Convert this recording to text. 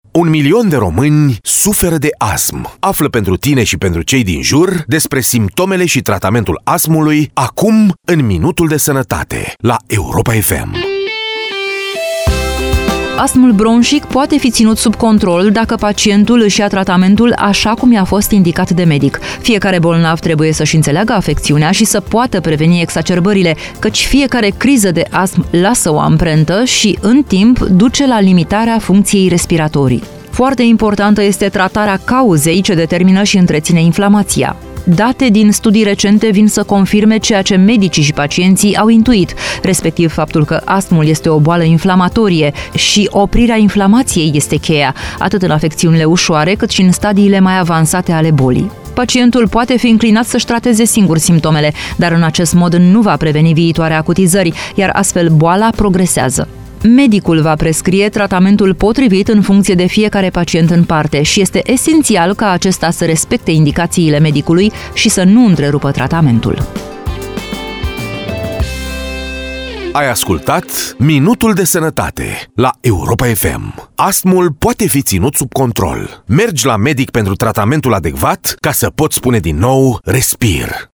1 milion de români suferă de astm. Află pentru tine și pentru cei din jur despre simptomele și tratamentul astmului acum în Minutul de Sănătate la Europa FM. Astmul bronșic poate fi ținut sub control dacă pacientul își ia tratamentul așa cum i-a fost indicat de medic. Fiecare bolnav trebuie să-și înțeleagă afecțiunea și să poată preveni exacerbările, căci fiecare criză de astm lasă o amprentă și, în timp, duce la limitarea funcției respiratorii. Foarte importantă este tratarea cauzei ce determină și întreține inflamația. Date din studii recente vin să confirme ceea ce medicii și pacienții au intuit, respectiv faptul că astmul este o boală inflamatorie și oprirea inflamației este cheia, atât în afecțiunile ușoare cât și în stadiile mai avansate ale bolii. Pacientul poate fi înclinat să-și trateze singur simptomele, dar în acest mod nu va preveni viitoare acutizări, iar astfel boala progresează. Medicul va prescrie tratamentul potrivit în funcție de fiecare pacient în parte și este esențial ca acesta să respecte indicațiile medicului și să nu întrerupă tratamentul. Ai ascultat Minutul de Sănătate la Europa FM. Astmul poate fi ținut sub control. Mergi la medic pentru tratamentul adecvat ca să poți spune din nou respir.